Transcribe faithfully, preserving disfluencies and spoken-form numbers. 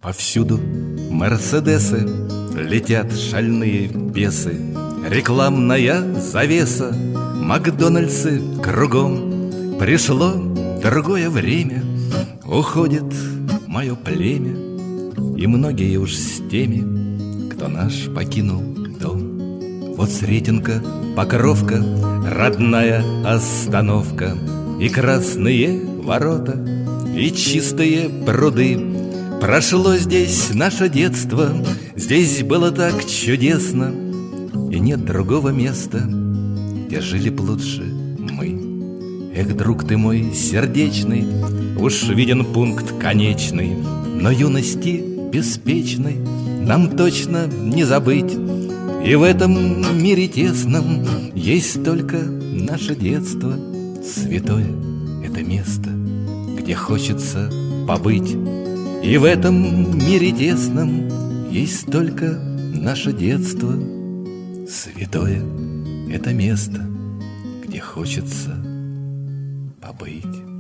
Повсюду мерседесы, летят шальные бесы, рекламная завеса, Макдональдсы кругом. Пришло другое время, уходит мое племя, и многие уж с теми, кто наш покинул дом. Вот Сретенка, Покровка, родная остановка, и красные ворота, и чистые пруды. Прошло здесь наше детство, здесь было так чудесно, и нет другого места, где жили б лучше мы. Эх, друг ты мой сердечный, уж виден пункт конечный, но юности беспечной нам точно не забыть. И в этом мире тесном есть только наше детство. Святое это место, где хочется побыть. И в этом мире тесном есть только наше детство. Святое это место, где хочется побыть.